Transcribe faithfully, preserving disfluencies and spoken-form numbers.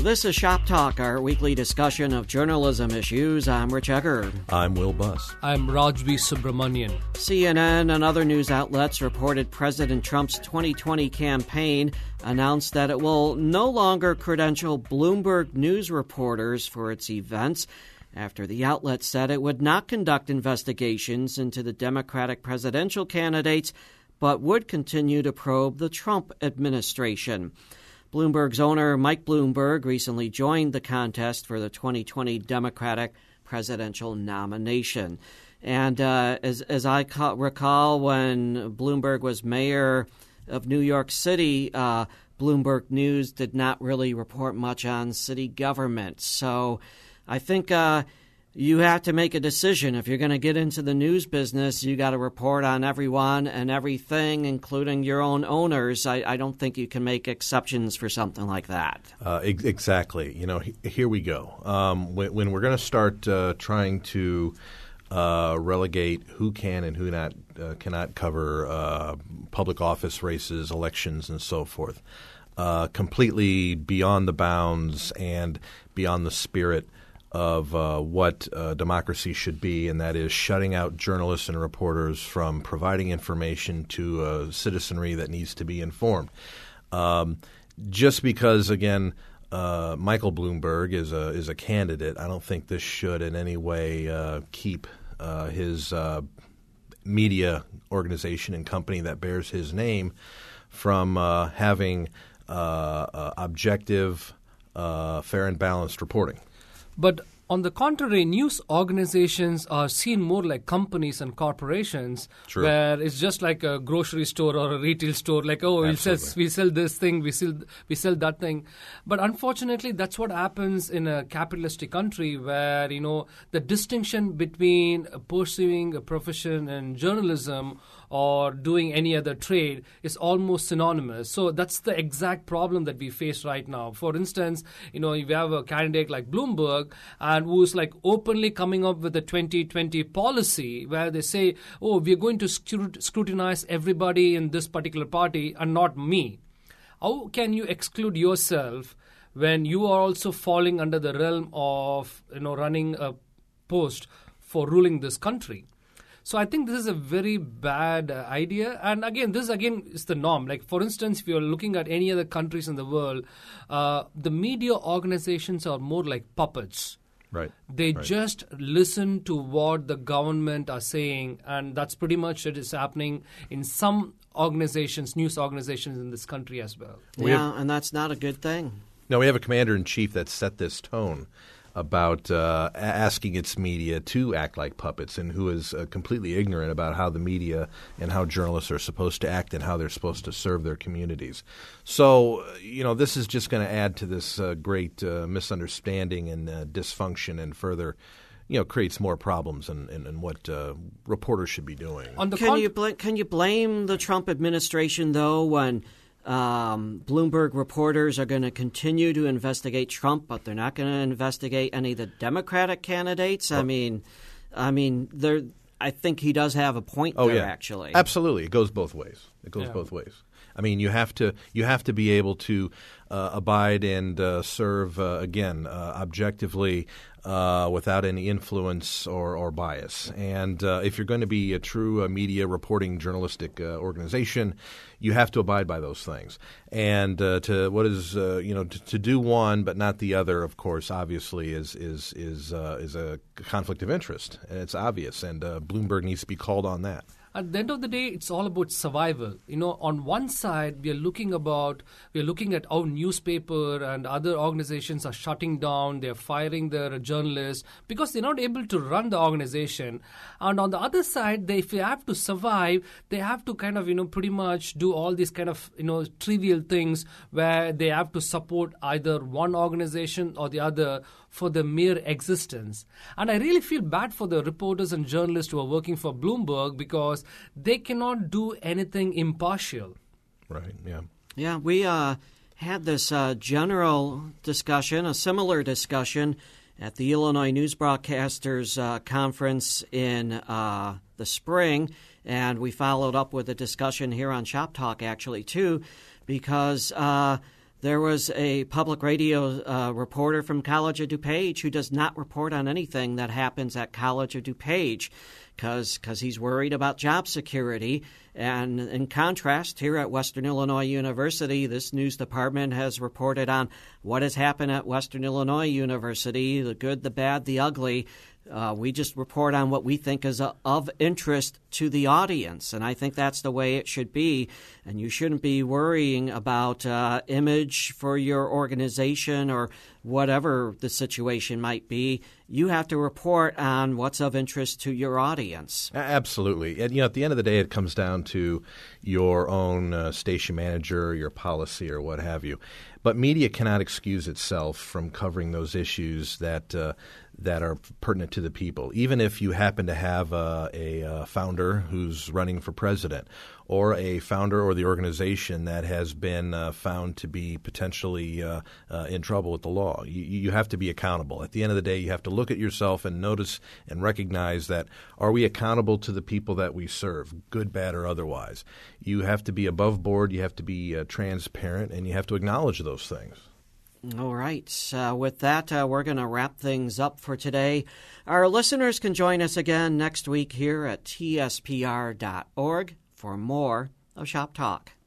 This is Shop Talk, our weekly discussion of journalism issues. I'm Rich Eggert. I'm Will Buss. I'm Rajvi Subramanian. C N N and other news outlets reported President Trump's twenty twenty campaign announced that it will no longer credential Bloomberg News reporters for its events, after the outlet said it would not conduct investigations into the Democratic presidential candidates, but would continue to probe the Trump administration. Bloomberg's owner, Mike Bloomberg, recently joined the contest for the twenty twenty Democratic presidential nomination. And uh, as, as I ca- recall, when Bloomberg was mayor of New York City, uh, Bloomberg News did not really report much on city government. So I think uh, you have to make a decision. If you're going to get into the news business, you got to report on everyone and everything, including your own owners. I, I don't think you can make exceptions for something like that. Uh, ex- exactly. You know, he, here we go. Um, when, when we're going to start uh, trying to uh, relegate who can and who not uh, cannot cover uh, public office races, elections, and so forth, uh, completely beyond the bounds and beyond the spirit of uh, what uh, democracy should be, and that is shutting out journalists and reporters from providing information to a citizenry that needs to be informed. Um, just because, again, uh, Michael Bloomberg is a is a candidate, I don't think this should in any way uh, keep uh, his uh, media organization and company that bears his name from uh, having uh, uh, objective, uh, fair and balanced reporting. But on the contrary, news organizations are seen more like companies and corporations. True. Where it's just like a grocery store or a retail store, like, oh, we sell, we sell this thing, we sell, we sell that thing. But unfortunately, that's what happens in a capitalistic country where, you know, the distinction between pursuing a profession in journalism or doing any other trade is almost synonymous. So that's the exact problem that we face right now. For instance, you know, if you have a candidate like Bloomberg and who's like openly coming up with a twenty twenty policy where they say, oh, we're going to scrut- scrutinize everybody in this particular party and not me. How can you exclude yourself when you are also falling under the realm of, you know, running a post for ruling this country? So I think this is a very bad uh, idea. And again, this again is the norm. Like, for instance, if you're looking at any other countries in the world, uh, the media organizations are more like puppets. Right. They right. just listen to what the government are saying, and that's pretty much it is happening in some organizations, news organizations in this country as well. We yeah, have, and that's not a good thing. No, we have a commander-in-chief that set this tone about uh, asking its media to act like puppets, and who is uh, completely ignorant about how the media and how journalists are supposed to act and how they're supposed to serve their communities. So, you know, this is just going to add to this uh, great uh, misunderstanding and uh, dysfunction, and further, you know, creates more problems in, in, in what uh, reporters should be doing. On the can, con- you bl- can you blame the Trump administration, though, when Um, Bloomberg reporters are going to continue to investigate Trump, but they're not going to investigate any of the Democratic candidates? I mean, I mean, there. I think he does have a point oh, there. Yeah. Actually, absolutely, it goes both ways. It goes yeah. both ways. I mean, you have to you have to be able to uh, abide and uh, serve uh, again uh, objectively uh, without any influence or, or bias. And uh, if you're going to be a true uh, media reporting journalistic uh, organization, you have to abide by those things. And uh, to what is uh, you know to, to do one but not the other, of course, obviously is is is uh, is a conflict of interest, and it's obvious. And uh, Bloomberg needs to be called on that. At the end of the day, it's all about survival. You know, on one side, we are looking about we are looking at how newspaper and other organizations are shutting down. They're firing their journalists because they're not able to run the organization. And on the other side, they, if they have to survive, they have to kind of, you know, pretty much do all these kind of, you know, trivial things where they have to support either one organization or the other for the mere existence. And I really feel bad for the reporters and journalists who are working for Bloomberg because they cannot do anything impartial. Right, yeah. Yeah, we uh, had this uh, general discussion, a similar discussion at the Illinois News Broadcasters uh, Conference in uh, the spring, and we followed up with a discussion here on Shop Talk, actually, too, because uh, There was a public radio uh, reporter from College of DuPage who does not report on anything that happens at College of DuPage because he's worried about job security. And in contrast, here at Western Illinois University, this news department has reported on what has happened at Western Illinois University, the good, the bad, the ugly. Uh, we just report on what we think is a, of interest to the audience, and I think that's the way it should be. And you shouldn't be worrying about uh, image for your organization or whatever the situation might be. You have to report on what's of interest to your audience. Absolutely. And, you know, at the end of the day, it comes down to your own uh, station manager, your policy, or what have you. But media cannot excuse itself from covering those issues that uh, that are pertinent to the people, even if you happen to have uh, a uh, founder who's running for president, or a founder or the organization that has been uh, found to be potentially uh, uh, in trouble with the law. You, you have to be accountable. At the end of the day, you have to look at yourself and notice and recognize that, are we accountable to the people that we serve, good, bad, or otherwise? You have to be above board, you have to be uh, transparent, and you have to acknowledge those things. All right. Uh, with that, uh, we're going to wrap things up for today. Our listeners can join us again next week here at T S P R dot org for more of Shop Talk.